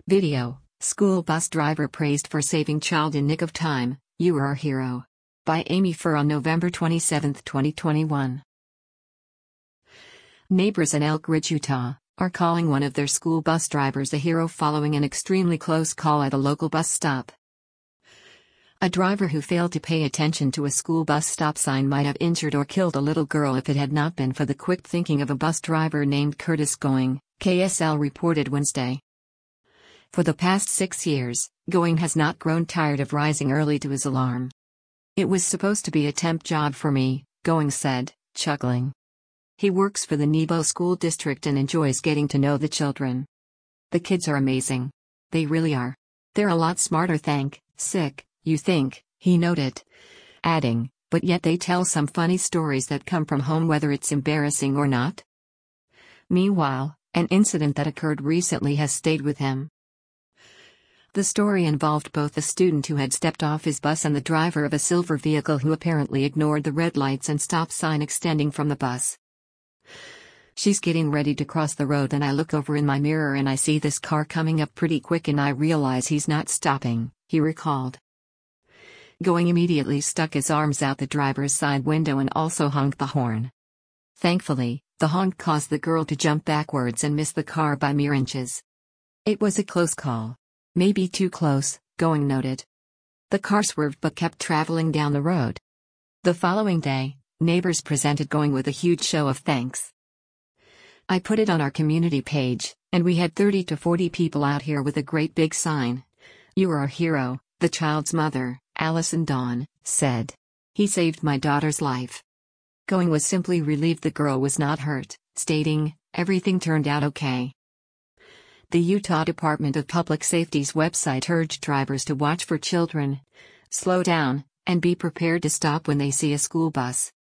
Video: School bus driver praised for saving child in nick of time, you are our hero. By Amy Furr on November 27, 2021. Neighbors in Elk Ridge, Utah, are calling one of their school bus drivers a hero following an extremely close call at a local bus stop. A driver who failed to pay attention to a school bus stop sign might have injured or killed a little girl if it had not been for the quick thinking of a bus driver named Curtis Going, KSL reported Wednesday. For the past 6 years, Going has not grown tired of rising early to his alarm. It was supposed to be a temp job for me, Going said, chuckling. He works for the Nebo School District and enjoys getting to know the children. The kids are amazing. They really are. They're a lot smarter sick, you think, he noted. Adding, but yet they tell some funny stories that come from home whether it's embarrassing or not. Meanwhile, an incident that occurred recently has stayed with him. The story involved both a student who had stepped off his bus and the driver of a silver vehicle who apparently ignored the red lights and stop sign extending from the bus. She's getting ready to cross the road and I look over in my mirror and I see this car coming up pretty quick and I realize he's not stopping, he recalled. Going immediately stuck his arms out the driver's side window and also honked the horn. Thankfully, the honk caused the girl to jump backwards and miss the car by mere inches. It was a close call. Maybe too close, Going noted. The car swerved but kept traveling down the road. The following day, neighbors presented Going with a huge show of thanks. I put it on our community page, and we had 30 to 40 people out here with a great big sign. You are our hero, the child's mother, Allison Dawn, said. He saved my daughter's life. Going was simply relieved the girl was not hurt, stating, everything turned out okay. The Utah Department of Public Safety's website urged drivers to watch for children, slow down, and be prepared to stop when they see a school bus.